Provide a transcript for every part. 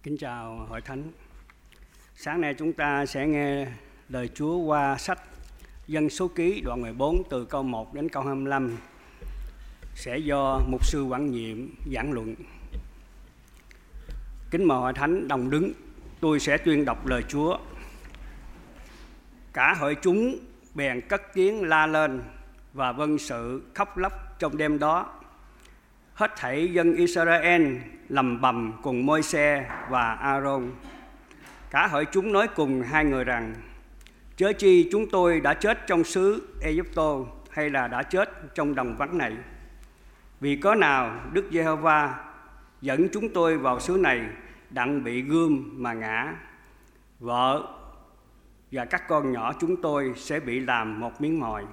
Kính chào Hội Thánh. Sáng nay chúng ta sẽ nghe lời Chúa qua sách Dân Số Ký đoạn 14 từ câu 1 đến câu 25, sẽ do mục sư Quảng Nhiệm giảng luận. Kính mời Hội Thánh đồng đứng, tôi sẽ tuyên đọc lời Chúa. Cả hội chúng bèn cất tiếng la lên và vâng sự khóc lóc trong đêm đó. Hết thảy dân Israel lầm bầm cùng Môi-se và A-rôn. Cả hội chúng nói cùng hai người rằng: chớ chi chúng tôi đã chết trong xứ Ê-díp-tô, hay là đã chết trong đồng vắng này. Vì có nào Đức Giê-hô-va dẫn chúng tôi vào xứ này đặng bị gươm mà ngã. Vợ và các con nhỏ chúng tôi sẽ bị làm một miếng mồi.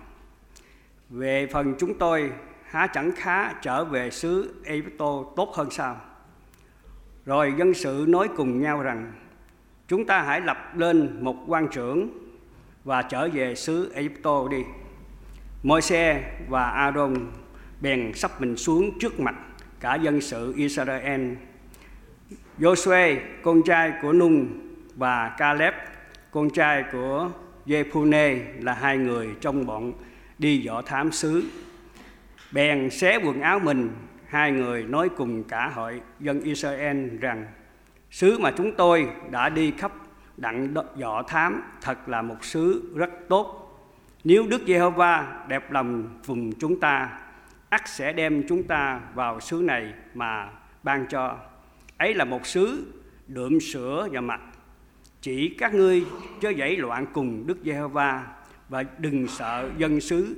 Về phần chúng tôi, há chẳng khá trở về xứ Ê-díp-tô tốt hơn sao? Rồi dân sự nói cùng nhau rằng: chúng ta hãy lập lên một quan trưởng và trở về xứ Ê-díp-tô đi. Môi-se và A-rôn bèn sắp mình xuống trước mặt cả dân sự Israel. Giô-suê con trai của Nun và Ca-lép con trai của Giê-phu-nê là hai người trong bọn đi dò thám xứ. Bèn xé quần áo mình, hai người nói cùng cả hội dân Israel rằng: xứ mà chúng tôi đã đi khắp đặng dò thám thật là một xứ rất tốt. Nếu Đức Giê-hô-va đẹp lòng vùng chúng ta, ắt sẽ đem chúng ta vào xứ này mà ban cho. Ấy là một xứ đượm sữa và mật. Chỉ các ngươi chớ giãy loạn cùng Đức Giê-hô-va và đừng sợ dân xứ,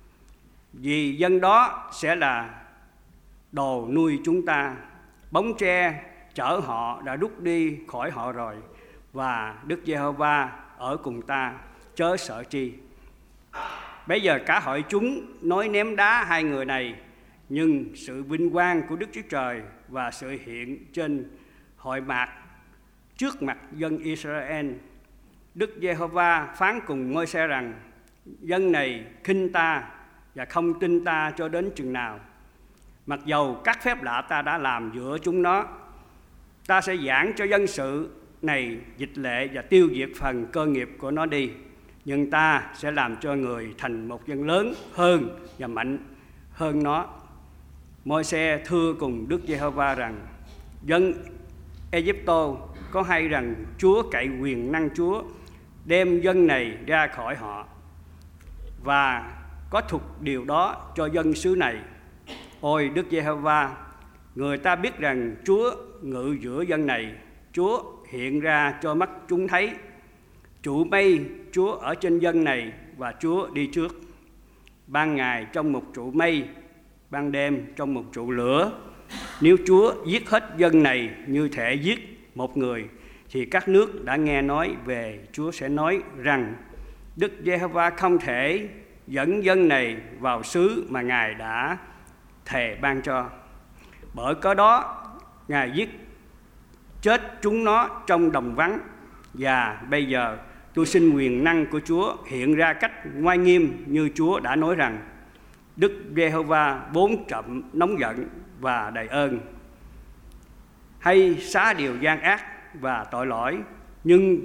vì dân đó sẽ là đồ nuôi chúng ta. Bóng tre chở họ đã rút đi khỏi họ rồi, và Đức Giê-hô-va ở cùng ta, chớ sợ chi. Bây giờ cả hội chúng nói ném đá hai người này, nhưng sự vinh quang của Đức Chúa Trời và sự hiện trên hội mạc trước mặt dân Israel. Đức Giê-hô-va phán cùng Môi-se rằng: dân này khinh ta và không tin ta cho đến chừng nào. Mặc dầu các phép lạ ta đã làm giữa chúng nó, ta sẽ giảng cho dân sự này dịch lệ và tiêu diệt phần cơ nghiệp của nó đi. Nhưng ta sẽ làm cho người thành một dân lớn hơn và mạnh hơn nó. Môi-se thưa cùng Đức Giê-hô-va rằng: dân Ê-díp-tô có hay rằng Chúa cậy quyền năng Chúa đem dân này ra khỏi họ, và có thuộc điều đó cho dân xứ này. Ôi Đức Giê-hô-va, người ta biết rằng Chúa ngự giữa dân này. Chúa hiện ra cho mắt chúng thấy. Trụ mây Chúa ở trên dân này, và Chúa đi trước. Ban ngày trong một trụ mây, ban đêm trong một trụ lửa. Nếu Chúa giết hết dân này như thể giết một người, thì các nước đã nghe nói về Chúa sẽ nói rằng: Đức Giê-hô-va không thể dẫn dân này vào xứ mà Ngài đã thề ban cho. Bởi có đó Ngài giết chết chúng nó trong đồng vắng. Và bây giờ tôi xin quyền năng của Chúa hiện ra cách ngoai nghiêm, như Chúa đã nói rằng: Đức Giê-hô-va vốn chậm nóng giận và đầy ơn, hay xá điều gian ác và tội lỗi, nhưng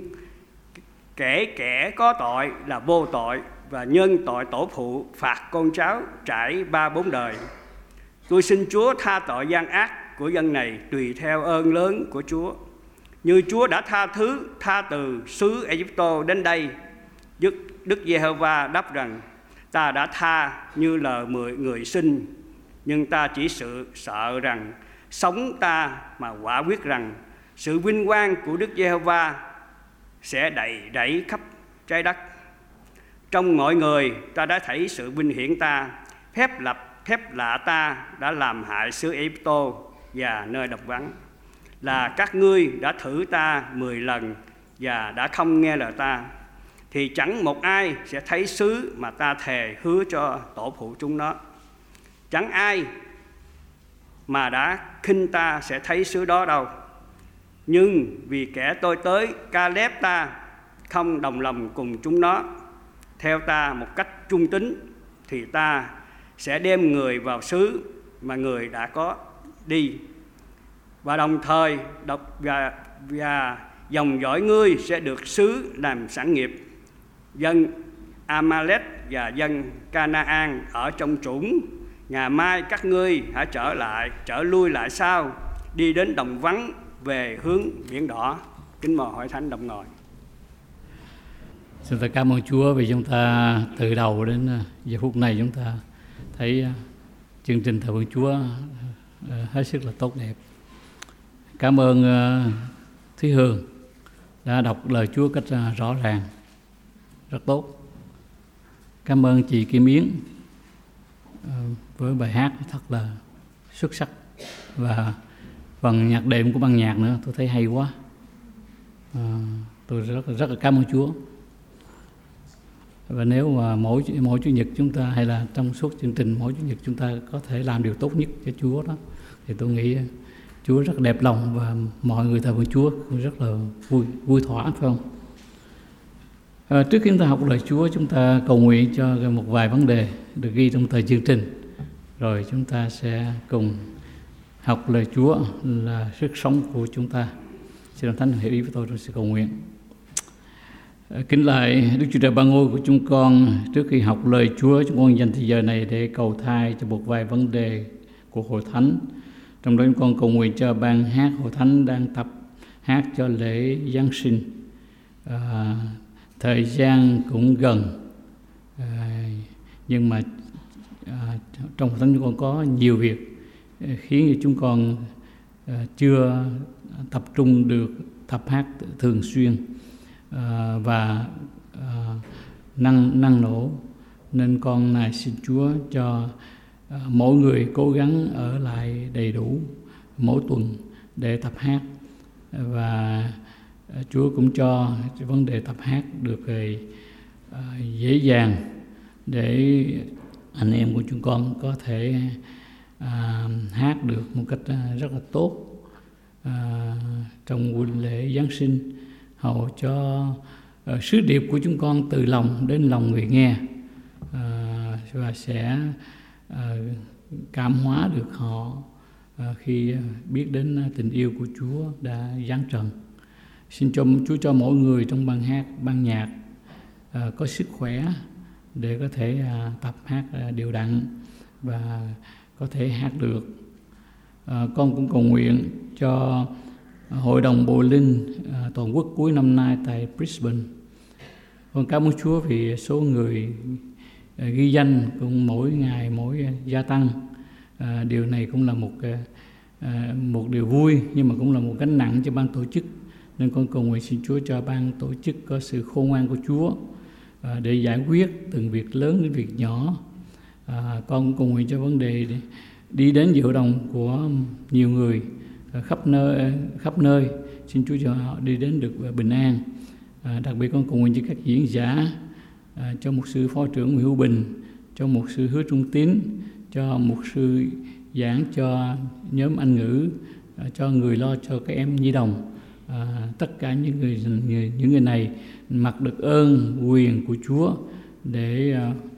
kẻ có tội là vô tội, và nhân tội tổ phụ phạt con cháu trải 3-4 đời. Tôi xin Chúa tha tội gian ác của dân này tùy theo ơn lớn của Chúa, như Chúa đã tha từ xứ Ê-díp-tô đến đây. Đức Giê-hô-va đáp rằng: ta đã tha như lời người sinh, nhưng ta chỉ sợ rằng sống ta mà quả quyết rằng sự vinh quang của Đức Giê-hô-va sẽ đẩy khắp trái đất. Trong mọi người ta đã thấy sự vinh hiển ta, phép lạ ta đã làm hại xứ Ê-díp-tô và nơi độc vắng. Là các ngươi đã thử ta 10 lần và đã không nghe lời ta, thì chẳng một ai sẽ thấy xứ mà ta thề hứa cho tổ phụ chúng nó. Chẳng ai mà đã khinh ta sẽ thấy xứ đó đâu. Nhưng vì kẻ tôi tới Ca-lép ta không đồng lòng cùng chúng nó theo ta một cách trung tín, thì ta sẽ đem người vào xứ mà người đã có đi, và đồng thời và dòng dõi ngươi sẽ được xứ làm sản nghiệp. Dân Amalek và dân Canaan ở trong chủng. Ngày mai các ngươi hãy trở lui lại sau, đi đến đồng vắng về hướng biển đỏ. Kính mời hội thánh đồng ngồi. Xin ta cảm ơn Chúa vì chúng ta từ đầu đến giờ phút này chúng ta thấy chương trình thờ phượng Chúa hết sức là tốt đẹp. Cảm ơn Thúy Hương đã đọc lời Chúa cách rõ ràng, rất tốt. Cảm ơn chị Kim Yến với bài hát thật là xuất sắc, và phần nhạc đệm của ban nhạc nữa tôi thấy hay quá. Tôi rất là cảm ơn Chúa. Và nếu mà mỗi Chủ nhật chúng ta, hay là trong suốt chương trình mỗi Chủ nhật chúng ta có thể làm điều tốt nhất cho Chúa đó, thì tôi nghĩ Chúa rất đẹp lòng và mọi người thờ phượng Chúa cũng rất là vui thỏa, phải không? Trước khi chúng ta học lời Chúa, chúng ta cầu nguyện cho một vài vấn đề được ghi trong tờ chương trình, rồi chúng ta sẽ cùng học lời Chúa là sức sống của chúng ta. Xin Đồng Thánh hiểu ý với tôi trong sự cầu nguyện. Kính lạy Đức Chúa Trời Ba Ngôi của chúng con, trước khi học lời Chúa, chúng con dành thời giờ này để cầu thay cho một vài vấn đề của Hội Thánh. Trong đó chúng con cầu nguyện cho ban hát Hội Thánh đang tập hát cho lễ Giáng sinh. Thời gian cũng gần, nhưng mà trong Hội Thánh chúng con có nhiều việc khiến chúng con chưa tập trung được tập hát thường xuyên và năng nổ, nên con này xin Chúa cho mỗi người cố gắng ở lại đầy đủ mỗi tuần để tập hát, và Chúa cũng cho vấn đề tập hát được dễ dàng để anh em của chúng con có thể hát được một cách rất là tốt trong buổi lễ Giáng sinh, hầu cho sứ điệp của chúng con từ lòng đến lòng người nghe, và sẽ cảm hóa được họ khi biết đến tình yêu của Chúa đã giáng trần. Xin cho Chúa cho mỗi người trong ban hát, ban nhạc có sức khỏe để có thể tập hát đều đặn và có thể hát được. Con cũng cầu nguyện cho Hội đồng Bồi Linh toàn quốc cuối năm nay tại Brisbane. Con cảm ơn Chúa vì số người ghi danh cũng mỗi ngày mỗi gia tăng. Điều này cũng là một điều vui, nhưng mà cũng là một gánh nặng cho ban tổ chức. Nên con cầu nguyện xin Chúa cho ban tổ chức có sự khôn ngoan của Chúa để giải quyết từng việc lớn đến việc nhỏ. Con cũng cầu nguyện cho vấn đề đi đến dự hội đồng của nhiều người khắp nơi. Xin Chúa cho họ đi đến được bình an. Đặc biệt con cầu nguyện cho các diễn giả, cho mục sư phó trưởng Nguyễn Hữu Bình, cho mục sư Hứa Trung Tín, cho mục sư giảng cho nhóm Anh ngữ, cho người lo cho các em nhi đồng. Tất cả những người này mặc được ơn quyền của Chúa để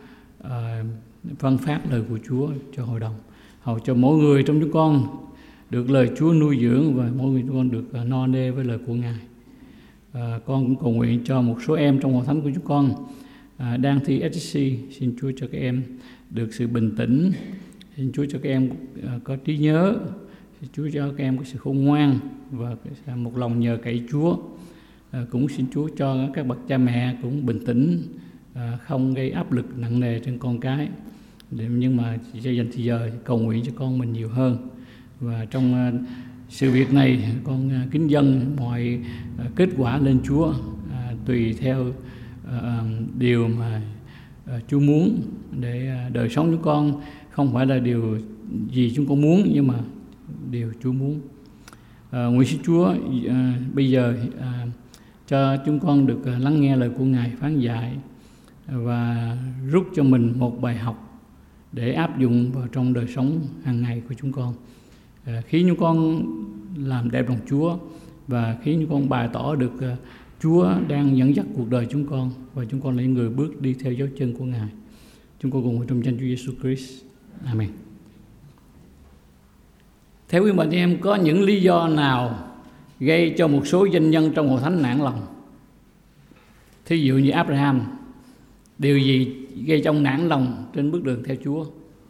phân phát lời của Chúa cho hội đồng, hầu cho mỗi người trong chúng con được lời Chúa nuôi dưỡng và mỗi người chúng con được no nê với lời của Ngài. Con cũng cầu nguyện cho một số em trong hội thánh của chúng con đang thi SSC. Xin Chúa cho các em được sự bình tĩnh, xin Chúa cho các em có trí nhớ, xin Chúa cho các em có sự khôn ngoan và một lòng nhờ cậy Chúa. Cũng xin Chúa cho các bậc cha mẹ cũng bình tĩnh, không gây áp lực nặng nề trên con cái, nhưng mà chỉ dành thời giờ cầu nguyện cho con mình nhiều hơn. Và trong sự việc này con kính dâng mọi kết quả lên Chúa, tùy theo điều mà Chúa muốn, để đời sống chúng con không phải là điều gì chúng con muốn, nhưng mà điều Chúa muốn. Nguyện xin Chúa bây giờ cho chúng con được lắng nghe lời của Ngài phán dạy và rút cho mình một bài học để áp dụng vào trong đời sống hàng ngày của chúng con. Khi chúng con làm đẹp lòng Chúa và khi chúng con bày tỏ được Chúa đang dẫn dắt cuộc đời chúng con, và chúng con là những người bước đi theo dấu chân của Ngài. Chúng con cùng trong danh Chúa Giêsu Christ. Amen. Theo quý bạn em, có những lý do nào gây cho một số danh nhân trong hội thánh nản lòng. Thí dụ như Abraham, điều gì gây cho ông nản lòng trên bước đường theo Chúa?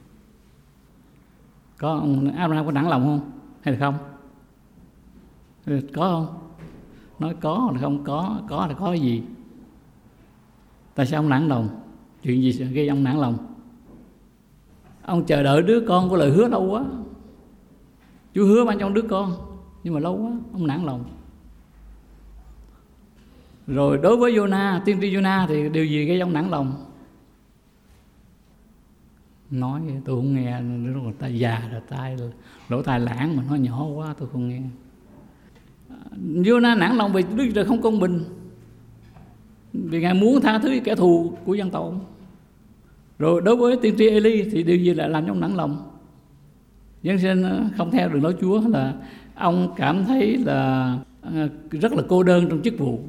Có ông Abraham có nản lòng không? Hay là không? Có không? Nói có là không có là có gì? Tại sao ông nản lòng? Chuyện gì gây ông nản lòng? Ông chờ đợi đứa con của lời hứa lâu quá. Chúa hứa ban cho ông đứa con, nhưng mà lâu quá, ông nản lòng. Rồi đối với Jonah, tiên tri Jonah thì điều gì gây ông nản lòng? Nói tôi không nghe, người ta già rồi, lỗ tai lãng mà nói nhỏ quá tôi không nghe. Jonah nản lòng vì Đức Chúa Trời không công bình, vì Ngài muốn tha thứ kẻ thù của dân tộc. Rồi đối với tiên tri Eli thì điều gì lại làm cho ông nản lòng? Dân sinh không theo đường lối Chúa, là ông cảm thấy là rất là cô đơn trong chức vụ.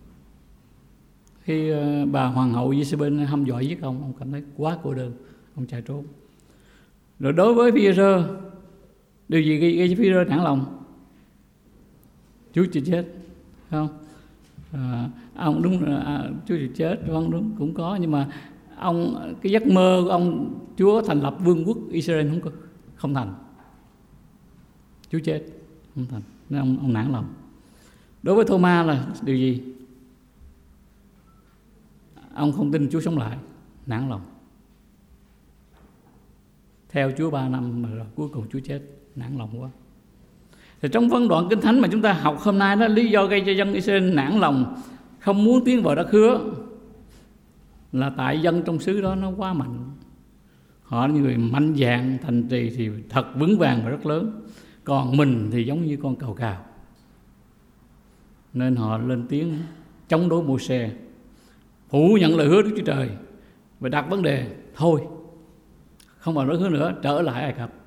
Khi bà hoàng hậu Giê-xê-bên hăm dọa giết ông cảm thấy quá cô đơn, ông chạy trốn. Rồi đối với Phi-e-rơ, điều gì gây cho Phi-e-rơ nản lòng? Chúa chưa chết, không? Ông đúng là Chúa chưa chết, vâng đúng cũng có, nhưng mà ông cái giấc mơ của ông Chúa thành lập vương quốc Israel không thành. Chúa chết không thành, nên ông nản lòng. Đối với Thô-ma là điều gì? Ông không tin Chúa sống lại, nản lòng. Theo Chúa 3 năm mà rồi cuối cùng Chúa chết, nản lòng quá. Thì trong phân đoạn Kinh Thánh mà chúng ta học hôm nay đó, lý do gây cho dân Israel nản lòng, không muốn tiến vào đất hứa, là tại dân trong xứ đó nó quá mạnh. Họ là người mạnh dạn, thành trì thì thật vững vàng và rất lớn, còn mình thì giống như con cào cào. Nên họ lên tiếng chống đối Mô-se, phủ nhận lời hứa Đức Chúa Trời và đặt vấn đề thôi, không vào đất hứa nữa, trở lại Ai Cập.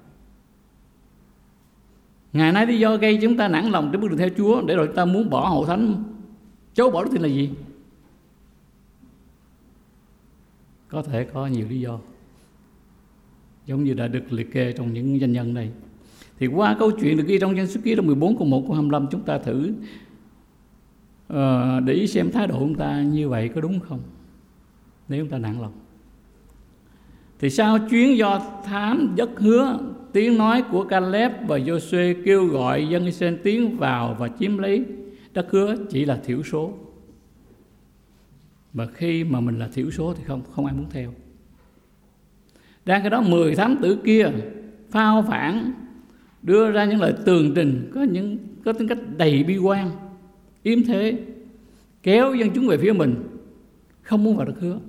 Ngày nay lý do gây chúng ta nản lòng trên bước đường theo Chúa, để rồi chúng ta muốn bỏ hội thánh, chối bỏ đức tin là gì? Có thể có nhiều lý do, giống như đã được liệt kê trong những danh nhân này. Thì qua câu chuyện được ghi trong Dân Số Ký đoạn 14 câu 1 câu 25, chúng ta thử để ý xem thái độ chúng ta như vậy có đúng không, nếu chúng ta nản lòng. Thì sau chuyến do thám đất hứa, tiếng nói của Caleb và Giô-suê kêu gọi dân Israel tiến vào và chiếm lấy đất hứa chỉ là thiểu số. Và khi mà mình là thiểu số thì không ai muốn theo. Đang cái đó 10 thám tử kia phao phản, đưa ra những lời tường trình có tính cách đầy bi quan, yếm thế, kéo dân chúng về phía mình, không muốn vào đất hứa.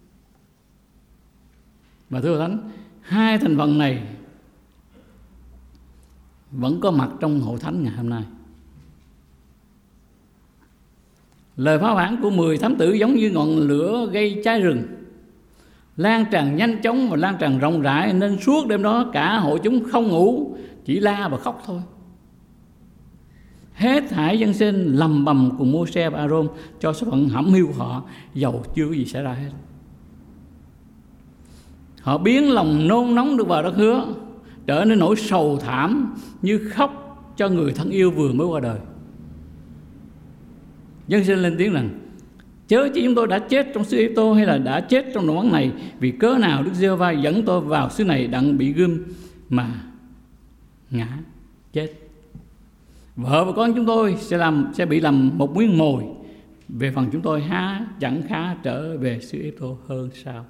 Và thưa Thánh, hai thành phần này vẫn có mặt trong hội thánh ngày hôm nay. Lời phá phản của 10 thám tử giống như ngọn lửa gây cháy rừng, lan tràn nhanh chóng và lan tràn rộng rãi, nên suốt đêm đó cả hội chúng không ngủ, chỉ la và khóc thôi. Hết thảy dân sinh lầm bầm cùng Mô-se và A-rôn cho số phận hẩm hiu của họ, dầu chưa có gì xảy ra hết. Họ biến lòng nôn nóng được vào đất hứa, trở nên nỗi sầu thảm như khóc cho người thân yêu vừa mới qua đời. Dân sinh lên tiếng rằng: chớ chỉ chúng tôi đã chết trong xứ Ê-tô, hay là đã chết trong đồng vắng này, vì cớ nào Đức Giê-hô-va dẫn tôi vào xứ này đặng bị gươm mà ngã chết. Vợ và con chúng tôi sẽ bị làm một miếng mồi. Về phần chúng tôi há chẳng khá trở về xứ Ê-tô hơn sao?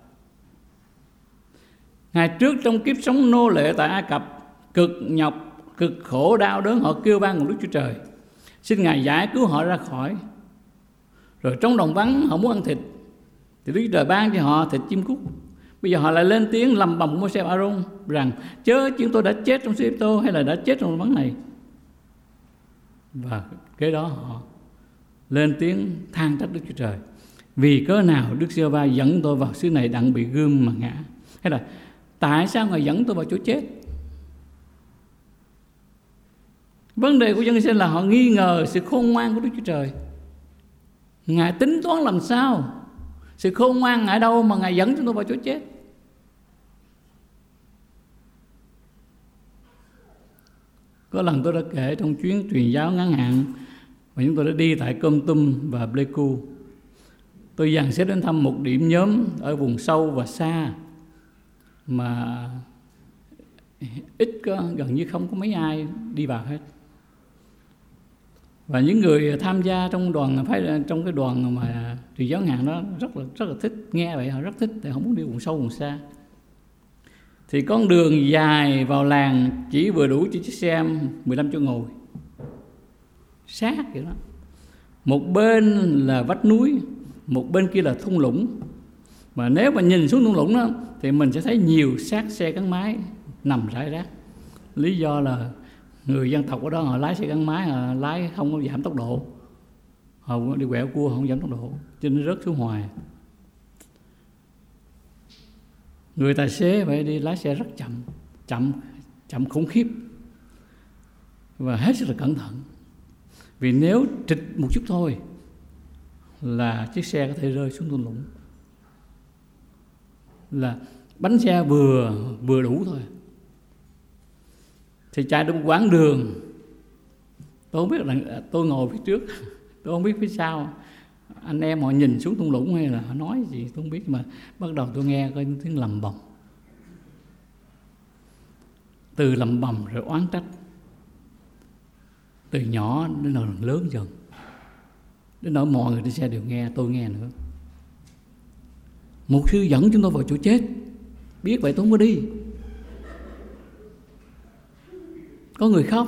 Ngày trước trong kiếp sống nô lệ tại Ai Cập, cực nhọc, cực khổ đau đớn, họ kêu van cùng Đức Chúa Trời, xin Ngài giải cứu họ ra khỏi. Rồi trong đồng vắng họ muốn ăn thịt, thì Đức Chúa Trời ban cho họ thịt chim cút. Bây giờ họ lại lên tiếng lầm bầm Mô-se và A-rôn rằng: chớ chúng tôi đã chết trong xứ Ê-tô, hay là đã chết trong đồng vắng này. Và kế đó họ lên tiếng than trách Đức Chúa Trời: vì cớ nào Đức Giê-hô-va dẫn tôi vào xứ này đặng bị gươm mà ngã? Hay là tại sao Ngài dẫn tôi vào chỗ chết? Vấn đề của dân Israel là họ nghi ngờ sự khôn ngoan của Đức Chúa Trời. Ngài tính toán làm sao? Sự khôn ngoan ở đâu mà Ngài dẫn chúng tôi vào chỗ chết? Có lần tôi đã kể trong chuyến truyền giáo ngắn hạn mà chúng tôi đã đi tại Kon Tum và Pleiku. Tôi dàn xếp đến thăm một điểm nhóm ở vùng sâu và xa mà gần như không có mấy ai đi vào hết. Và những người tham gia trong cái đoàn mà truyền giáo ngàn đó rất là thích nghe vậy, họ rất thích, tại họ muốn đi vùng sâu vùng xa. Thì con đường dài vào làng chỉ vừa đủ cho chiếc xe 15 chỗ ngồi, sát vậy đó. Một bên là vách núi, một bên kia là thung lũng. Mà nếu mà nhìn xuống thung lũng đó thì mình sẽ thấy nhiều xác xe gắn máy nằm rải rác. Lý do là người dân tộc ở đó họ lái xe gắn máy, họ lái không có giảm tốc độ, họ đi quẹo cua không giảm tốc độ, cho nên rớt xuống hoài. Người tài xế phải đi lái xe rất chậm khủng khiếp và hết sức là cẩn thận, vì nếu trịch một chút thôi là chiếc xe có thể rơi xuống thung lũng. Là bánh xe vừa đủ thôi. Thì chạy được một quãng đường, tôi không biết là tôi ngồi phía trước, tôi không biết phía sau anh em họ nhìn xuống thung lũng hay là họ nói gì tôi không biết, mà bắt đầu tôi nghe có tiếng lầm bầm, từ lầm bầm rồi oán trách, từ nhỏ đến nỗi lớn dần, đến nỗi mọi người trên xe đều nghe, tôi nghe nữa. Mục sư dẫn chúng tôi vào chỗ chết, biết vậy tôi không có đi. Có người khóc,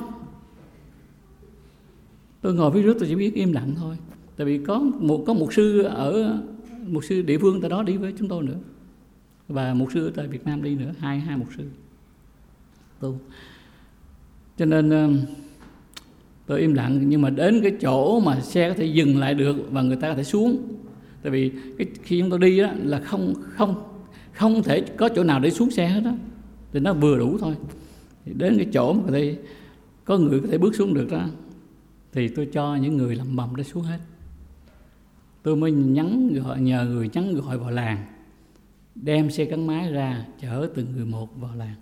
tôi ngồi phía trước tôi chỉ biết im lặng thôi. Tại vì có một sư địa phương tại đó đi với chúng tôi nữa, và một sư tại Việt Nam đi nữa, hai mục sư tu. Cho nên tôi im lặng, nhưng mà đến cái chỗ mà xe có thể dừng lại được và người ta có thể xuống. Tại vì khi chúng tôi đi đó là không thể có chỗ nào để xuống xe hết đó, thì nó vừa đủ thôi. Thì đến cái chỗ mà có người có thể bước xuống được đó, thì tôi cho những người làm bầm để xuống hết. Tôi mới nhờ người nhắn gọi vào làng, đem xe gắn máy ra chở từng người một vào làng.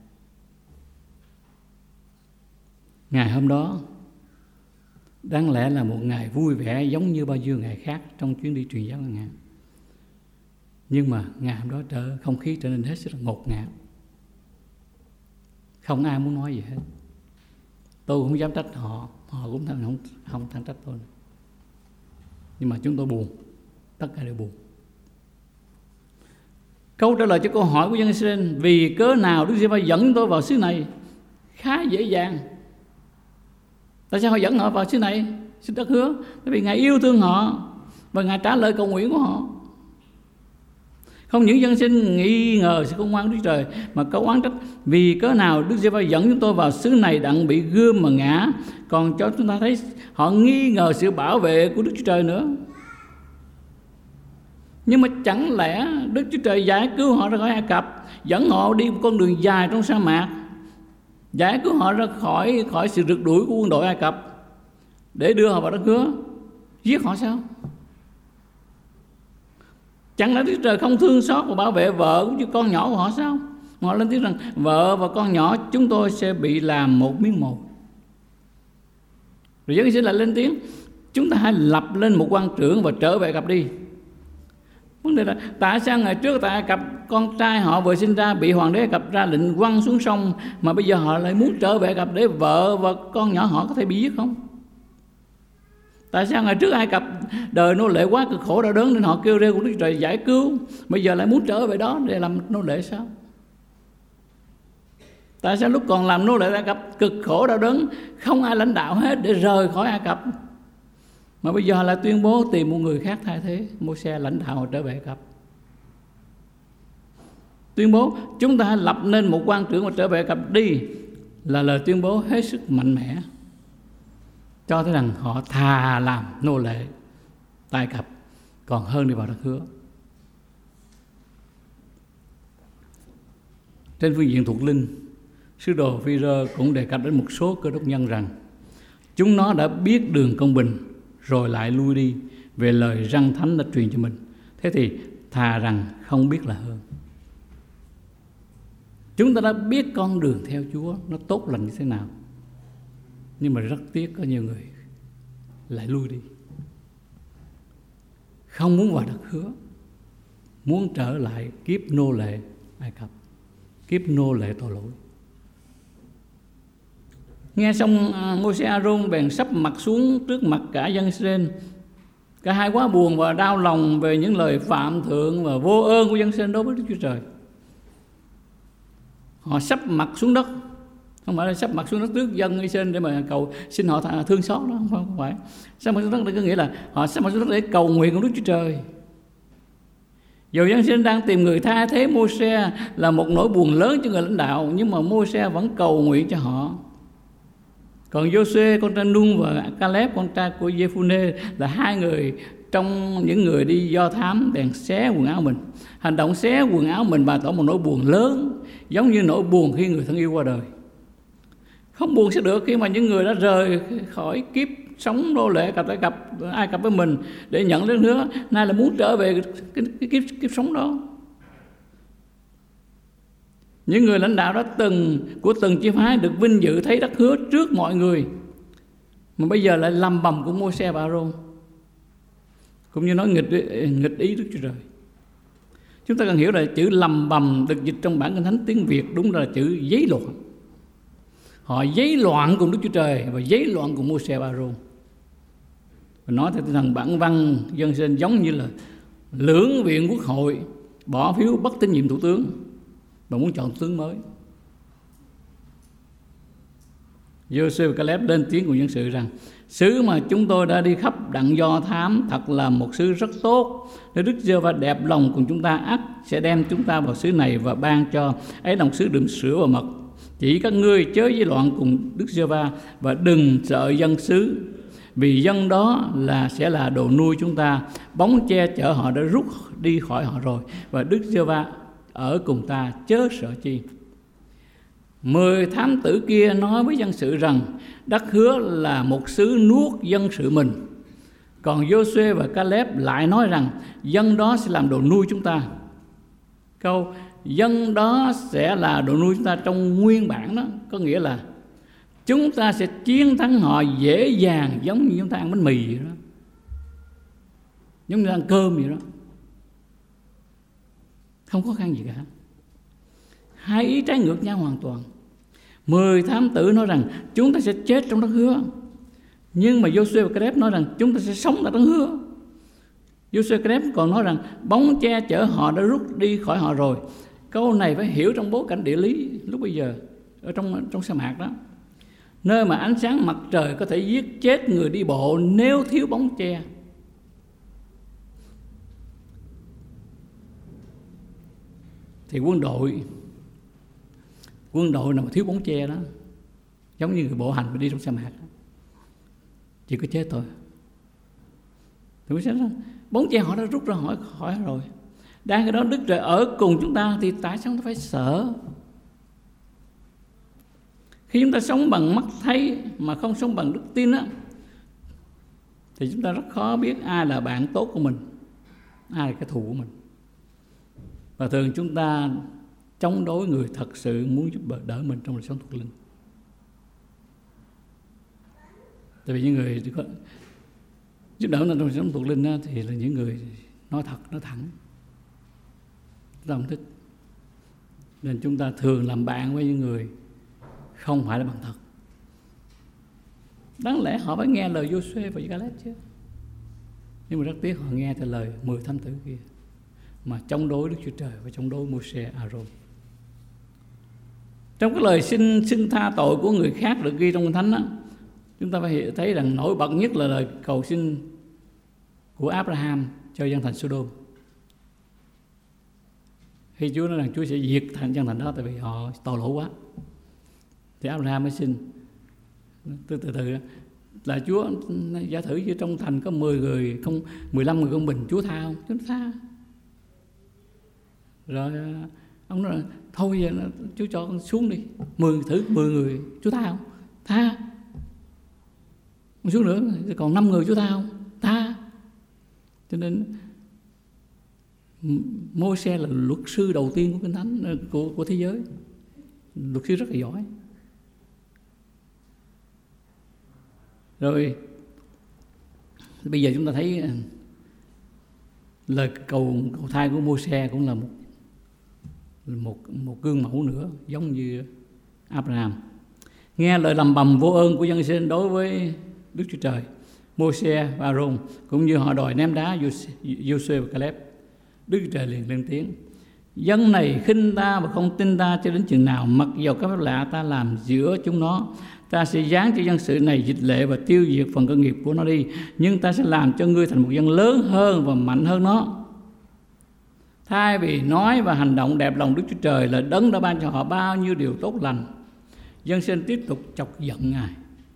Ngày hôm đó đáng lẽ là một ngày vui vẻ giống như bao nhiêu ngày khác trong chuyến đi truyền giáo ngàn ngàn. Nhưng mà ngày hôm đó không khí trở nên hết sức là ngột ngạt. Không ai muốn nói gì hết. Tôi cũng không dám trách họ, họ cũng không than trách tôi. Nhưng mà chúng tôi buồn, tất cả đều buồn. Câu trả lời cho câu hỏi của dân Israel, vì cớ nào Đức Giê-hô-va dẫn tôi vào xứ này, khá dễ dàng. Tại sao họ dẫn họ vào xứ này, xứ đất hứa? Tại vì Ngài yêu thương họ và Ngài trả lời cầu nguyện của họ. Không những dân sinh nghi ngờ sự khôn ngoan của Đức Trời, mà câu oán trách vì cớ nào Đức Giê-hô-va dẫn chúng tôi vào xứ này đặng bị gươm mà ngã, còn cho chúng ta thấy họ nghi ngờ sự bảo vệ của Đức Chúa Trời nữa. Nhưng mà chẳng lẽ Đức Chúa Trời giải cứu họ ra khỏi Ai Cập, dẫn họ đi một con đường dài trong sa mạc, giải cứu họ ra khỏi sự rượt đuổi của quân đội Ai Cập để đưa họ vào đất hứa, giết họ sao? Chẳng lẽ Đức Trời không thương xót và bảo vệ vợ cũng như con nhỏ của họ sao? Họ lên tiếng rằng vợ và con nhỏ chúng tôi sẽ bị làm một miếng mồi. Rồi dân sẽ lại lên tiếng, chúng ta hãy lập lên một quan trưởng và trở về Ai Cập đi. Vấn đề là tại sao ngày trước tại Ai Cập con trai họ vừa sinh ra bị hoàng đế Ai Cập ra lệnh quăng xuống sông, mà bây giờ họ lại muốn trở về Ai Cập để vợ và con nhỏ họ có thể bị giết không? Tại sao ngày trước Ai Cập đời nô lệ quá cực khổ đau đớn nên họ kêu rêu của Đức Trời giải cứu, bây giờ lại muốn trở về đó để làm nô lệ sao? Tại sao lúc còn làm nô lệ Ai Cập cực khổ đau đớn, không ai lãnh đạo hết để rời khỏi Ai Cập, mà bây giờ lại tuyên bố tìm một người khác thay thế, Môi-se lãnh đạo họ trở về Ai Cập, tuyên bố chúng ta hãy lập nên một quan trưởng và trở về Ai Cập đi, là lời tuyên bố hết sức mạnh mẽ, cho thấy rằng họ thà làm nô lệ tại Ai Cập còn hơn đi vào đất hứa. Trên phương diện thuộc linh, sứ đồ Phi-rơ cũng đề cập đến một số cơ đốc nhân rằng chúng nó đã biết đường công bình rồi lại lui đi về lời răn thánh đã truyền cho mình. Thế thì thà rằng không biết là hơn. Chúng ta đã biết con đường theo Chúa nó tốt lành như thế nào, Nhưng mà rất tiếc có nhiều người lại lui đi, không muốn vào đất hứa, muốn trở lại kiếp nô lệ Ai Cập, kiếp nô lệ tội lỗi. Nghe xong Môi-se A-rôn bèn sắp mặt xuống trước mặt cả dân Israel. Cả hai quá buồn và đau lòng về những lời phạm thượng và vô ơn của dân Israel đối với Đức Chúa Trời. Họ sắp mặt xuống đất, không phải là sắp mặt xuống đất trước dân Israel để mà cầu xin họ thương xót đó, không phải. Sắp mặt xuống đất đây có nghĩa là họ sắp mặt xuống đất để cầu nguyện của Đức Chúa Trời. Dù dân Israel đang tìm người thay thế Môi-se là một nỗi buồn lớn cho người lãnh đạo, nhưng mà Môi-se vẫn cầu nguyện cho họ. Còn Giô-suê con trai Nun và Ca-lép con trai của Giê-phu-nê là hai người trong những người đi do thám bèn xé quần áo mình. Hành động xé quần áo mình bày tỏ một nỗi buồn lớn, giống như nỗi buồn khi người thân yêu qua đời. Không buồn sẽ được khi mà những người đã rời khỏi kiếp sống nô lệ Ai Cập với mình để nhận đất hứa, nay là muốn trở về cái kiếp sống đó. Những người lãnh đạo đó của từng chi phái được vinh dự thấy đất hứa trước mọi người, mà bây giờ lại lầm bầm của Môi-se và A-rôn, cũng như nói nghịch ý Đức Chúa Trời. Chúng ta cần hiểu là chữ lầm bầm được dịch trong bản Kinh Thánh tiếng Việt đúng là chữ giấy loạn. Họ giấy loạn cùng Đức Chúa Trời và giấy loạn cùng Môi-se và A-rôn. Và nói theo tinh thần bản văn dân sinh giống như là lưỡng viện quốc hội bỏ phiếu bất tín nhiệm thủ tướng và muốn chọn thủ tướng mới. Giô-suê và Ca-lép lên tiếng cùng dân sự rằng: xứ mà chúng tôi đã đi khắp đặng do thám thật là một xứ rất tốt. Nếu Đức Giê-hô-va đẹp lòng cùng chúng ta, ắt sẽ đem chúng ta vào xứ này và ban cho ấy đồng xứ đượm sữa và mật. Chỉ các ngươi chớ giấy loạn cùng Đức Giê-hô-va và đừng sợ dân xứ, vì dân đó sẽ là đồ nuôi chúng ta. Bóng che chở họ đã rút đi khỏi họ rồi, và Đức Giê-hô-va ở cùng ta, chớ sợ chi. 10 thám tử kia nói với dân sự rằng đất hứa là một xứ nuốt dân sự mình. Còn Giô-suê và Ca-lép lại nói rằng dân đó sẽ làm đồ nuôi chúng ta. Câu dân đó sẽ là đồ nuôi chúng ta trong nguyên bản đó có nghĩa là chúng ta sẽ chiến thắng họ dễ dàng, giống như chúng ta ăn bánh mì vậy đó, giống như ăn cơm vậy đó, không khó khăn gì cả. Hai ý trái ngược nhau hoàn toàn. 10 thám tử nói rằng chúng ta sẽ chết trong đất hứa, nhưng mà Giô-suê và Ca-lép nói rằng chúng ta sẽ sống tại đất hứa. Giô-suê và Ca-lép còn nói rằng bóng che chở họ đã rút đi khỏi họ rồi. Câu này phải hiểu trong bối cảnh địa lý lúc bây giờ ở trong sa mạc đó, nơi mà ánh sáng mặt trời có thể giết chết người đi bộ nếu thiếu bóng che. Thì quân đội nào mà thiếu bóng che đó, giống như người bộ hành mà đi trong sa mạc đó, chỉ có chết thôi. Thì bóng che họ đã rút ra khỏi rồi. Đang cái đó Đức Trời ở cùng chúng ta thì tại sao chúng ta phải sợ? Khi chúng ta sống bằng mắt thấy mà không sống bằng đức tin á, thì chúng ta rất khó biết ai là bạn tốt của mình, ai là cái thù của mình. Và thường chúng ta chống đối người thật sự muốn giúp đỡ mình trong đời sống thuộc linh. Tại vì những người giúp đỡ mình trong đời sống thuộc linh đó, thì là những người nói thật, nói thẳng, chúng ta không thích. Nên chúng ta thường làm bạn với những người không phải là bằng thật. Đáng lẽ họ phải nghe lời Giô-suê và Ca-lép chứ, nhưng mà rất tiếc họ nghe theo lời 10 thám tử kia mà chống đối Đức Chúa Trời và chống đối Môi-se, A-rôn. Trong cái lời xin tha tội của người khác được ghi trong Kinh Thánh đó, chúng ta phải thấy rằng nổi bật nhất là lời cầu xin của Abraham cho dân thành Sodom. Khi Chúa nói rằng Chúa sẽ diệt dân thành đó tại vì họ tội lỗi quá, thì Abraham mới xin từ là Chúa giả thử như trong thành có 10 người, không 15 người công bình, Chúa tha không? Chúa tha. Rồi ông nói là thôi giờ Chúa cho con xuống đi, 10 người, Chúa tha không? Tha. Không xuống nữa, còn 5 người Chúa tha không? Tha. Cho nên Môi-se là luật sư đầu tiên của Kinh Thánh, của thế giới, luật sư rất là giỏi. Rồi bây giờ chúng ta thấy lời cầu thai của Mô-se cũng là một gương mẫu nữa, giống như Abraham. Nghe lời lầm bầm vô ơn của dân Israel đối với Đức Chúa Trời, Mô-se và A-rôn cũng như họ đòi ném đá Giô-suê và Ca-lép, Đức Chúa Trời liền lên tiếng: dân này khinh ta và không tin ta cho đến chừng nào, mặc dầu các phép lạ ta làm giữa chúng nó. Ta sẽ giáng cho dân sự này dịch lệ và tiêu diệt phần cơ nghiệp của nó đi, nhưng ta sẽ làm cho ngươi thành một dân lớn hơn và mạnh hơn nó. Thay vì nói và hành động đẹp lòng Đức Chúa Trời là Đấng đã ban cho họ bao nhiêu điều tốt lành, dân sinh tiếp tục chọc giận Ngài.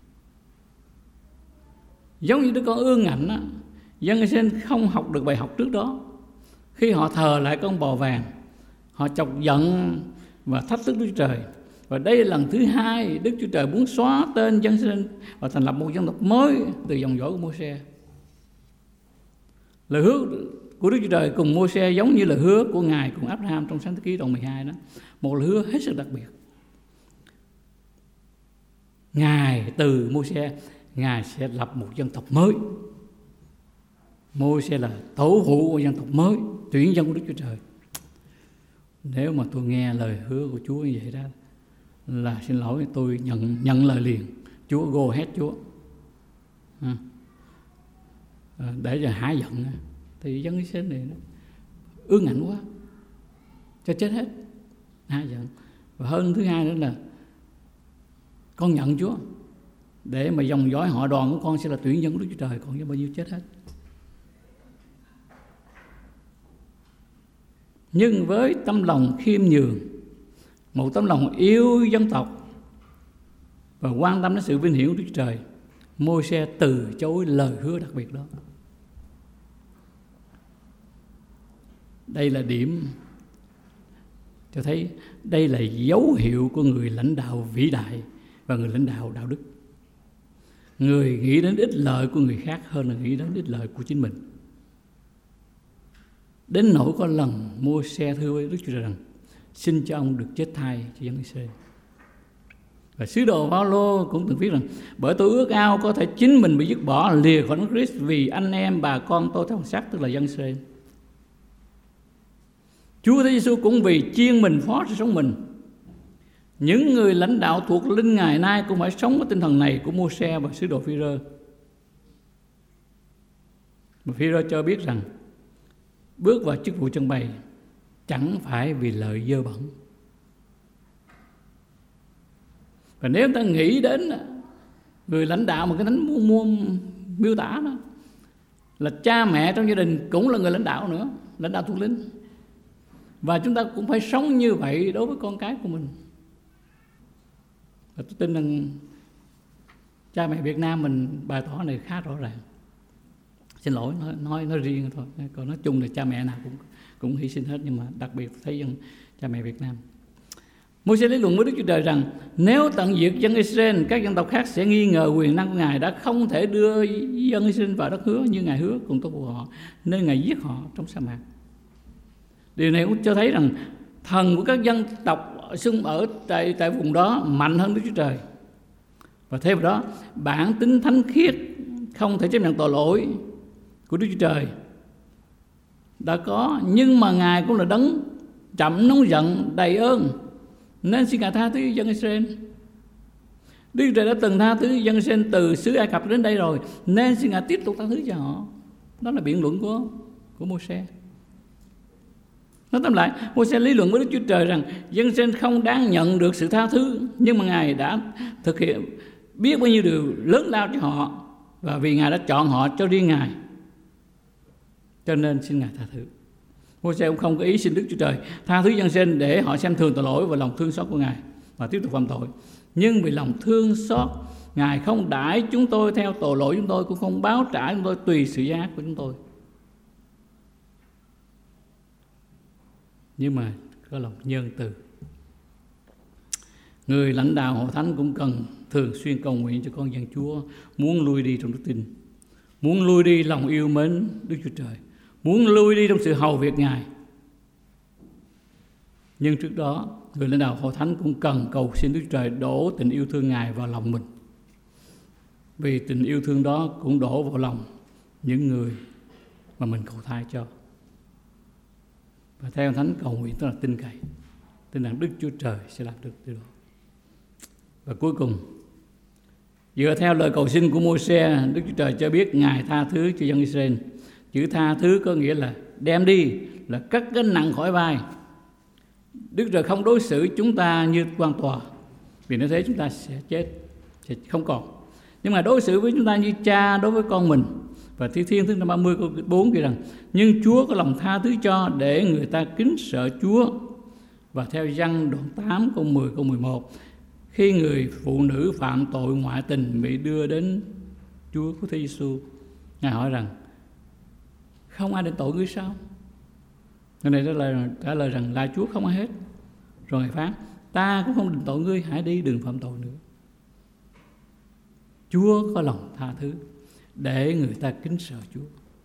Giống như đứa con ương ngạnh á, dân sinh không học được bài học trước đó. Khi họ thờ lại con bò vàng, họ chọc giận và thách thức Đức Chúa Trời. Và đây là lần thứ hai Đức Chúa Trời muốn xóa tên dân sinh và thành lập một dân tộc mới từ dòng dõi của Mô-se. Lời hứa của Đức Chúa Trời cùng Mô-se giống như lời hứa của Ngài cùng Abraham trong Sáng Thế Ký đoạn 12 đó, một lời hứa hết sức đặc biệt. Ngài từ Mô-se, Ngài sẽ lập một dân tộc mới. Mô-se là tổ phụ của dân tộc mới, tuyển dân của Đức Chúa Trời. Nếu mà tôi nghe lời hứa của Chúa như vậy đó, là xin lỗi, tôi nhận lời liền. Chúa, go ahead Chúa. Để cho hả giận thì dân Israel này nó ương ngạnh quá, cho chết hết, hả giận. Và hơn thứ hai nữa là con nhận Chúa, để mà dòng dõi họ đoàn của con sẽ là tuyển dân của Đức Chúa Trời, còn cho bao nhiêu chết hết. Nhưng với tấm lòng khiêm nhường, một tấm lòng yêu dân tộc và quan tâm đến sự vinh hiển của Đức Chúa Trời, Mô-se từ chối lời hứa đặc biệt đó. Đây là điểm cho thấy đây là dấu hiệu của người lãnh đạo vĩ đại và người lãnh đạo đạo đức. Người nghĩ đến ích lợi của người khác hơn là nghĩ đến ích lợi của chính mình. Đến nỗi có lần Mô-se thưa với Đức Chúa Trời rằng: xin cho ông được chết thay cho dân Israel. Và sứ đồ Phaolô cũng từng viết rằng: bởi tôi ước ao có thể chính mình bị dứt bỏ lìa khỏi Đấng Christ vì anh em bà con tôi theo hồn xác, tức là dân Israel. Chúa Thế Giêsu cũng vì chiên mình phó sự sống mình. Những người lãnh đạo thuộc linh ngày nay cũng phải sống với tinh thần này của Mô-se và sứ đồ Phi-rơ. Mà Phi-rơ cho biết rằng bước vào chức vụ trưng bày chẳng phải vì lợi dơ bẩn. Và nếu ta nghĩ đến người lãnh đạo mà cái thánh muốn miêu tả đó, là cha mẹ trong gia đình cũng là người lãnh đạo nữa, lãnh đạo thuộc linh. Và chúng ta cũng phải sống như vậy đối với con cái của mình. Và tôi tin rằng cha mẹ Việt Nam mình bài tỏ này khá rõ ràng. Xin lỗi, nói riêng thôi, còn nói chung là cha mẹ nào cũng hy sinh hết, nhưng mà đặc biệt thấy dân cha mẹ Việt Nam. Mô-se lý luận với Đức Chúa Trời rằng nếu tận diệt dân Israel, các dân tộc khác sẽ nghi ngờ quyền năng của Ngài đã không thể đưa dân Israel vào đất hứa như Ngài hứa cùng tổ phụ họ, nên Ngài giết họ trong sa mạc. Điều này cũng cho thấy rằng thần của các dân tộc xung ở tại vùng đó mạnh hơn Đức Chúa Trời. Và thêm vào đó, bản tính thánh khiết không thể chấp nhận tội lỗi của Đức Chúa Trời đã có, nhưng mà Ngài cũng là đấng chậm nóng giận, đầy ơn, nên xin Ngài tha thứ dân Israel. Đức Chúa Trời đã từng tha thứ dân Israel từ xứ Ai Cập đến đây rồi, nên xin Ngài tiếp tục tha thứ cho họ. Đó là biện luận của Mô-se. Nói tóm lại, Mô-se lý luận với Đức Chúa Trời rằng dân Israel không đáng nhận được sự tha thứ, nhưng mà Ngài đã thực hiện biết bao nhiêu điều lớn lao cho họ, và vì Ngài đã chọn họ cho riêng Ngài, cho nên xin Ngài tha thứ. Mô-se cũng không có ý xin Đức Chúa Trời tha thứ dân Israel để họ xem thường tội lỗi và lòng thương xót của Ngài và tiếp tục phạm tội. Nhưng vì lòng thương xót, Ngài không đãi chúng tôi theo tội lỗi chúng tôi, cũng không báo trả chúng tôi tùy sự gian ác của chúng tôi. Nhưng mà có lòng nhân từ. Người lãnh đạo hội thánh cũng cần thường xuyên cầu nguyện cho con dân Chúa muốn lui đi trong đức tin, muốn lui đi lòng yêu mến Đức Chúa Trời, muốn lui đi trong sự hầu việc Ngài. Nhưng trước đó, người lãnh đạo hội thánh cũng cần cầu xin Đức Chúa Trời đổ tình yêu thương Ngài vào lòng mình. vì tình yêu thương đó cũng đổ vào lòng những người mà mình cầu thai cho. Và theo Thánh cầu nguyện, tức là tin cậy, tin rằng Đức Chúa Trời sẽ làm được điều đó. Và cuối cùng, dựa theo lời cầu xin của Môi-se, Đức Chúa Trời cho biết Ngài tha thứ cho dân Israel. Chữ tha thứ có nghĩa là đem đi, là cất gánh nặng khỏi vai. Đức Chúa Trời không đối xử chúng ta như quan tòa, vì nếu thế chúng ta sẽ chết, sẽ không còn. Nhưng mà đối xử với chúng ta như cha đối với con mình. Và Thi Thiên thứ 30 câu 4 ghi rằng: nhưng Chúa có lòng tha thứ cho để người ta kính sợ Chúa. Và theo Giăng đoạn 8 câu 10 câu 11, khi người phụ nữ phạm tội ngoại tình bị đưa đến Chúa của Thế Giêsu, Ngài hỏi rằng: không ai định tội ngươi sao? Người này trả lời rằng: là Chúa không ai hết. Rồi Ngài phán: ta cũng không định tội ngươi, hãy đi, đừng phạm tội nữa. Chúa có lòng tha thứ để người ta kính sợ Chúa.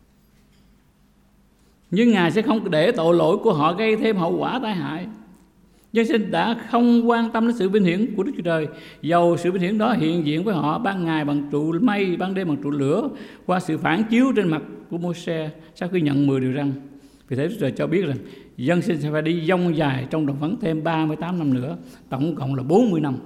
Nhưng Ngài sẽ không để tội lỗi của họ gây thêm hậu quả tai hại. Dân sinh đã không quan tâm đến sự vinh hiển của Đức Chúa Trời, dầu sự vinh hiển đó hiện diện với họ ban ngày bằng trụ mây, ban đêm bằng trụ lửa, qua sự phản chiếu trên mặt của Môi-se sau khi nhận 10 điều răn. Vì thế Đức Chúa Trời cho biết rằng dân sinh sẽ phải đi dông dài trong đồng vắng thêm 38 năm nữa, tổng cộng là 40 năm.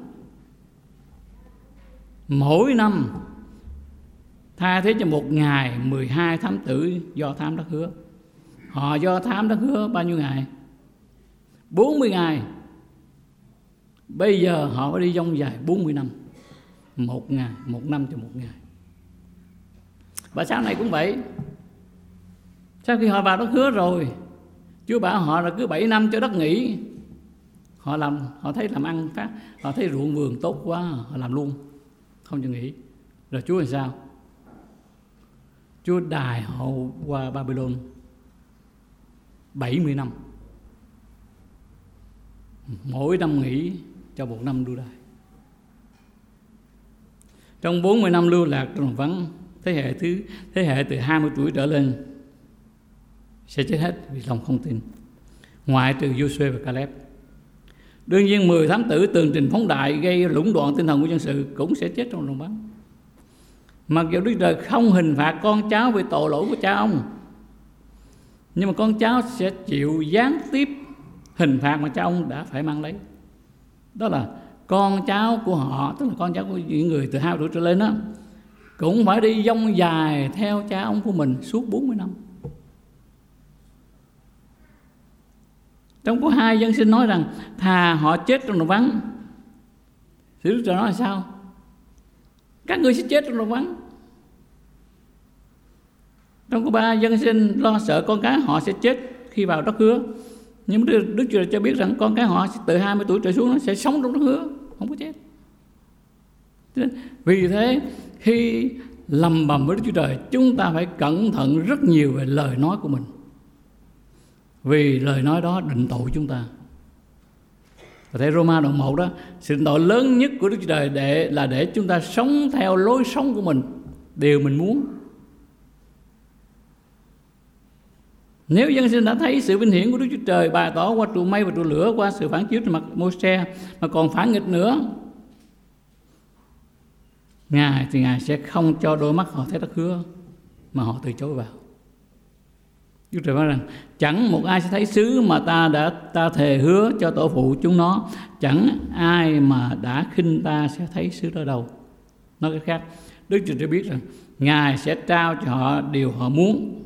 Mỗi năm thay thế cho một ngày 12 thám tử do thám đất hứa. Họ do thám đất hứa bao nhiêu ngày? 40 ngày. Bây giờ họ phải đi dông dài 40 năm. Một ngày, một năm cho một ngày. Và sau này cũng vậy. Sau khi họ vào đất hứa rồi, Chúa bảo họ là cứ 7 năm cho đất nghỉ. Họ thấy làm ăn phát, họ thấy ruộng vườn tốt quá, họ làm luôn, không cho nghỉ. Rồi Chúa làm sao? Chúa đài họ qua Babylon 70 năm. Mỗi năm nghỉ cho một năm đua đài. Trong 40 năm lưu lạc trong đồng vắng, thế hệ từ 20 tuổi trở lên sẽ chết hết vì lòng không tin, ngoại trừ Giô-suê và Ca-lép. Đương nhiên 10 thám tử tường trình phóng đại gây lũng đoạn tinh thần của dân sự cũng sẽ chết trong đồng vắng. Mặc dù Đức Trời không hình phạt con cháu vì tội lỗi của cha ông, nhưng mà con cháu sẽ chịu gián tiếp hình phạt mà cha ông đã phải mang lấy. Đó là con cháu của họ, tức là con cháu của những người từ 20 tuổi trở lên đó, cũng phải đi dông dài theo cha ông của mình suốt 40 năm. Trong có 2 dân sinh nói rằng thà họ chết trong đồng vắng. Thì Đức Trời nói là sao? Các ngươi sẽ chết trong đồng vắng. Trong có 3 dân sinh lo sợ con cái họ sẽ chết khi vào đất hứa. Nhưng Đức Chúa cho biết rằng con cái họ sẽ từ 20 tuổi trở xuống nó sẽ sống trong đất hứa, không có chết. Vì thế khi lầm bầm với Đức Chúa Trời, chúng ta phải cẩn thận rất nhiều về lời nói của mình, vì lời nói đó định tội chúng ta. Và thế Roma đoạn 1 đó, sự định tội lớn nhất của Đức Chúa Trời là để chúng ta sống theo lối sống của mình, điều mình muốn. Nếu dân sinh đã thấy sự vinh hiển của Đức Chúa Trời bày tỏ qua trụ mây và trụ lửa, qua sự phản chiếu trên mặt Môi-se, mà còn phản nghịch nữa, Ngài sẽ không cho đôi mắt họ thấy đất hứa mà họ từ chối vào. Đức Trời nói rằng chẳng một ai sẽ thấy xứ mà ta thề hứa cho tổ phụ chúng nó, chẳng ai mà đã khinh ta sẽ thấy xứ đó đâu. Nói cách khác, Đức Trời biết rằng Ngài sẽ trao cho họ điều họ muốn.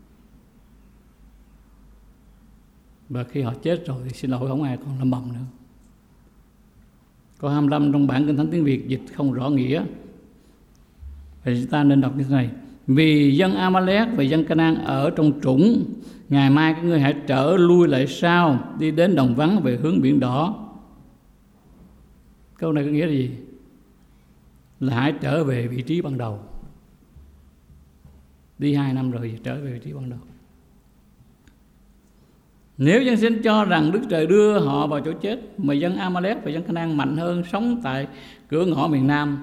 Và khi họ chết rồi thì xin lỗi, không ai còn lầm bầm nữa. Câu 25 trong bản Kinh Thánh tiếng Việt dịch không rõ nghĩa, vậy chúng ta nên đọc như thế này: vì dân Amalek và dân Canaan ở trong trũng, ngày mai các ngươi hãy trở lui lại sau, đi đến đồng vắng về hướng biển đỏ. Câu này có nghĩa là gì? Là hãy trở về vị trí ban đầu. Đi 2 năm rồi trở về vị trí ban đầu. Nếu dân sinh cho rằng Đức Trời đưa họ vào chỗ chết, mà dân Amalek và dân Canaan mạnh hơn sống tại cửa ngõ miền Nam,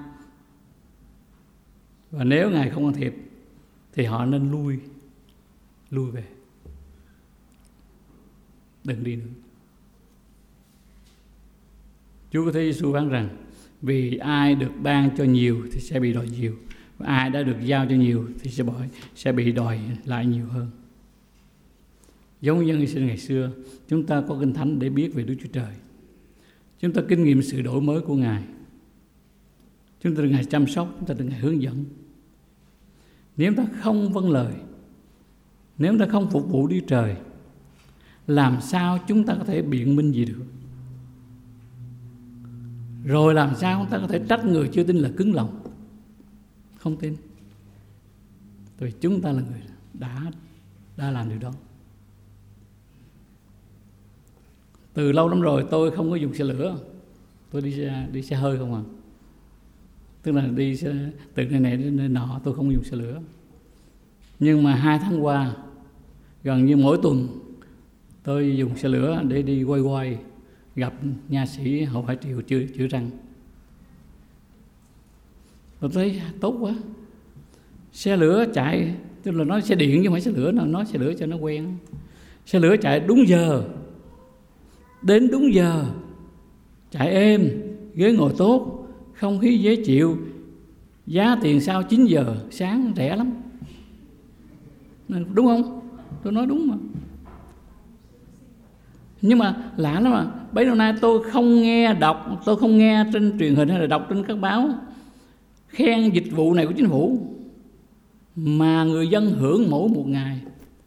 và nếu Ngài không can thiệp thì họ nên lui về, đừng đi nữa. Chúa có Thế Giêsu phán rằng vì ai được ban cho nhiều thì sẽ bị đòi nhiều, Ai đã được giao cho nhiều thì sẽ bị đòi lại nhiều hơn. Giống như dân ngày xưa, chúng ta có Kinh Thánh để biết về Đức Chúa Trời. Chúng ta kinh nghiệm sự đổi mới của Ngài. Chúng ta được Ngài chăm sóc, chúng ta được Ngài hướng dẫn. Nếu chúng ta không vâng lời, nếu chúng ta không phục vụ Đức Trời, làm sao chúng ta có thể biện minh gì được? Rồi làm sao chúng ta có thể trách người chưa tin là cứng lòng, không tin? Vì chúng ta là người đã làm điều đó. Từ lâu lắm rồi tôi không có dùng xe lửa, tôi đi xe hơi không à. Tức là đi từ nơi này đến nơi nọ, tôi không dùng xe lửa. Nhưng mà 2 tháng qua, gần như mỗi tuần tôi dùng xe lửa để đi quay gặp nha sĩ Hậu Hải Triều chữa răng. Tôi thấy tốt quá. Xe lửa chạy, tức là nói xe điện chứ không phải xe lửa, nói xe lửa cho nó quen. Xe lửa chạy đúng giờ, đến đúng giờ, chạy êm, ghế ngồi tốt, không khí dễ chịu, giá tiền sau 9 giờ sáng rẻ lắm. Đúng không? Tôi nói đúng mà. Nhưng mà lạ lắm mà, bấy lâu nay tôi không nghe trên truyền hình hay là đọc trên các báo khen dịch vụ này của chính phủ, mà người dân hưởng mỗi một ngày.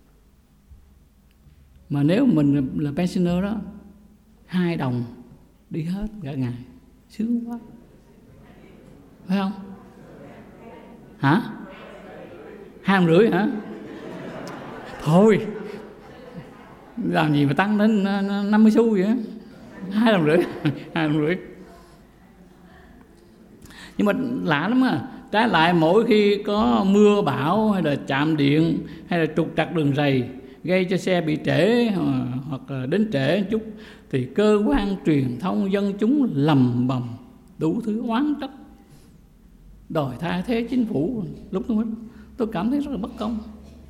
Mà nếu mình là pensioner đó, 2 đồng đi hết cả ngày, sướng quá, phải không? Hả? 2,5 đồng hả? Thôi, làm gì mà tăng đến 50 xu vậy? 2,5 đồng, 2,5 đồng. Nhưng mà lạ lắm à. Trái lại mỗi khi có mưa bão hay là chạm điện hay là trục trặc đường ray gây cho xe bị trễ hoặc là đến trễ chút thì cơ quan truyền thông dân chúng lầm bầm đủ thứ oán trách, đòi thay thế chính phủ. Lúc đó tôi cảm thấy rất là bất công.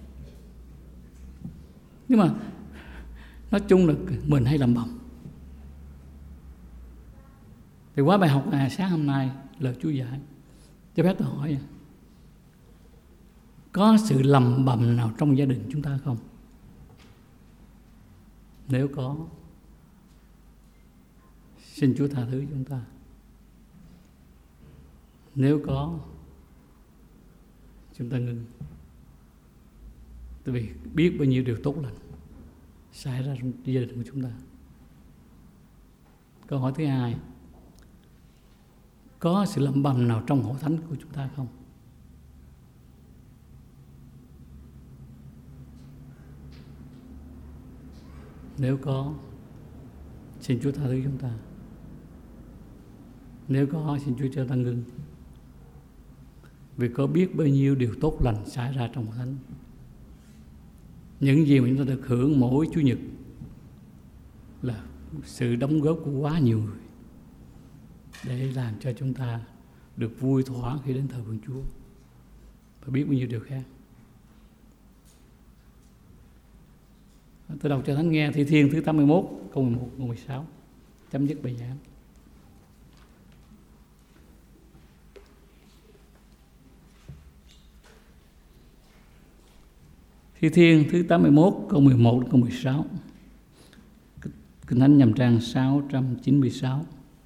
Nhưng mà nói chung là mình hay lầm bầm. Thì qua bài học ngày sáng hôm nay, lời Chúa dạy, cho phép tôi hỏi, có sự lầm bầm nào trong gia đình chúng ta không? Nếu có, xin Chúa tha thứ chúng ta. Nếu có, chúng ta ngừng. Tại vì biết bao nhiêu điều tốt lành xảy ra trong gia đình của chúng ta. Câu hỏi thứ hai, có sự lẩm bẩm nào trong hội thánh của chúng ta không? Nếu có, xin Chúa tha thứ chúng ta. Nếu có, xin Chúa cho ta ngưng. Vì có biết bao nhiêu điều tốt lành xảy ra trong hội thánh. Những gì mà chúng ta được hưởng mỗi Chủ nhật là sự đóng góp của quá nhiều người để làm cho chúng ta được vui thỏa khi đến thờ phượng Chúa, và biết bao nhiêu điều khác. Tôi đọc cho Thánh nghe Thi Thiên thứ 81 câu 11 câu 16 chấm dứt bài giảng. Thi Thiên thứ 81 câu 11 câu 16, Kinh Thánh nhầm trang 696.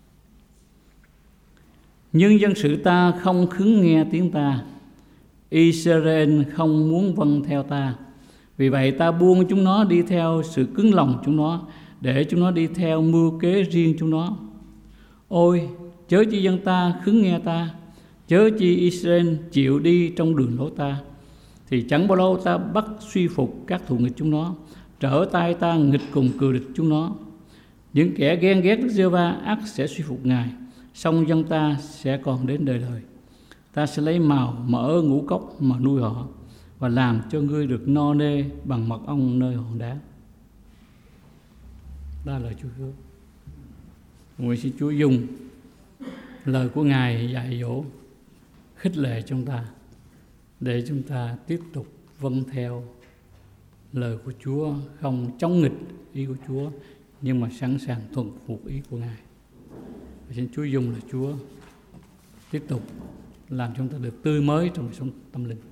Nhưng dân sự ta không khứng nghe tiếng ta, Israel không muốn vâng theo ta. Vì vậy ta buông chúng nó đi theo sự cứng lòng chúng nó, để chúng nó đi theo mưu kế riêng chúng nó. Ôi, chớ chi dân ta khứng nghe ta, chớ chi Israel chịu đi trong đường lối ta, thì chẳng bao lâu ta bắt suy phục các thù nghịch chúng nó, trở tay ta nghịch cùng cừu địch chúng nó. Những kẻ ghen ghét Đức Giê-hô-va ắt sẽ suy phục Ngài, song dân ta sẽ còn đến đời đời. Ta sẽ lấy mào mỡ ngũ cốc mà nuôi họ, và làm cho ngươi được no nê bằng mật ong nơi hòn đá. Đó là lời Chúa hứa. Nguyện xin Chúa dùng lời của Ngài dạy dỗ, khích lệ chúng ta, để chúng ta tiếp tục vâng theo lời của Chúa, không chống nghịch ý của Chúa, nhưng mà sẵn sàng thuận phục ý của Ngài. Và xin Chúa dùng lời Chúa tiếp tục làm chúng ta được tươi mới trong đời sống tâm linh.